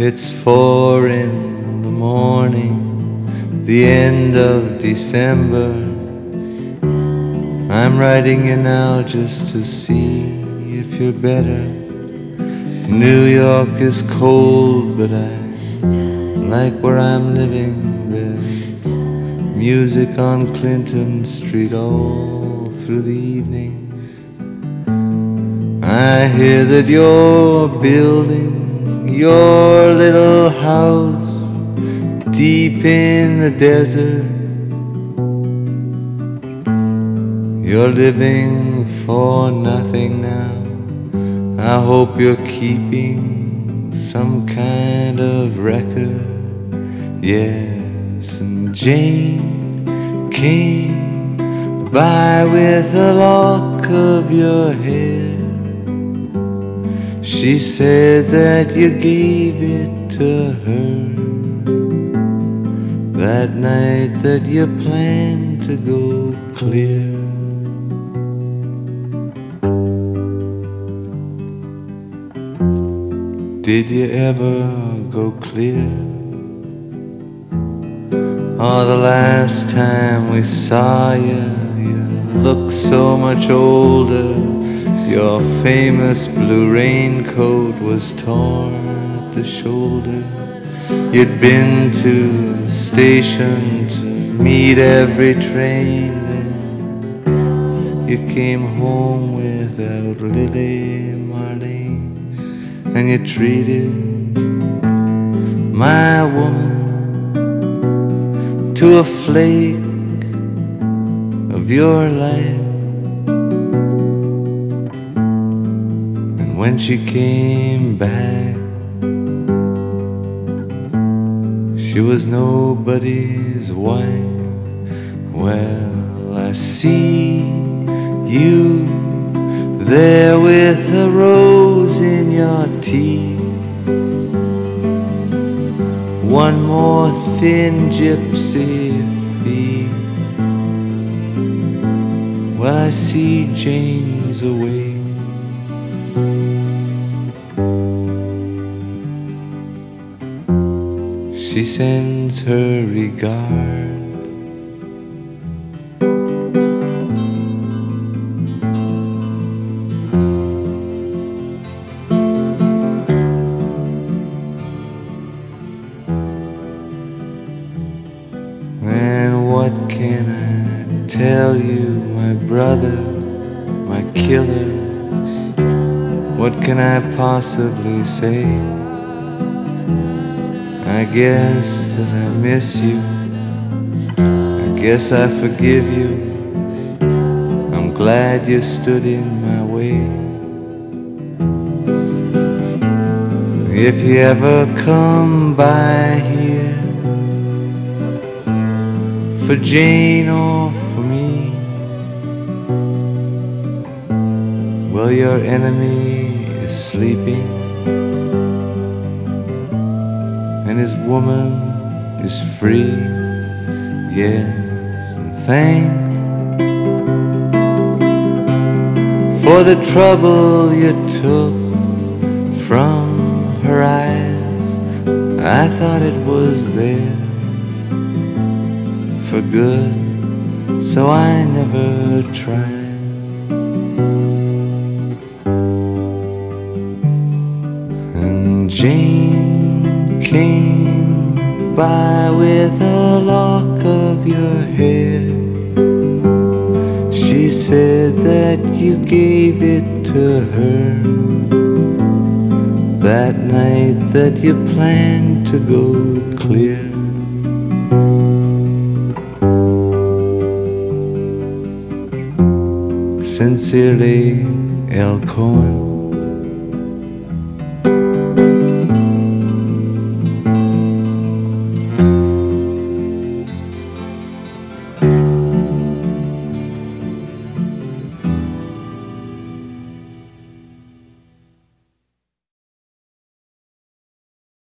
It's 4 in the morning, the end of December. I'm writing you now just to see if you're better. New York is cold, but I like where I'm living. There's music on Clinton Street all through the evening. I hear that you're building your little house deep in the desert. You're living for nothing now. I hope you're keeping some kind of record. Yes, and Jane came by with a lock of your hair. She said that you gave it to her that night that you planned to go clear. Did you ever go clear? Oh, the last time we saw you, you looked so much older. Your famous blue raincoat was torn at the shoulder. You'd been to the station to meet every train. Then you came home without Lily Marlene. And you treated my woman to a flake of your life. And when she came back, she was nobody's wife. Well, I see you there with a rose in your teeth. One more thin gypsy thief. Well, I see Jane's away. She sends her regards. And what can I tell you, my brother, my killer? What can I possibly say? I guess that I miss you. I guess I forgive you. I'm glad you stood in my way. If you ever come by here for Jane or for me, well, your enemy is sleeping and his woman is free. Yes, and thanks for the trouble you took from her eyes. I thought it was there for good, so I never tried. And Jane came by with a lock of your hair. She said that you gave it to her that night that you planned to go clear. Sincerely, El Cohen.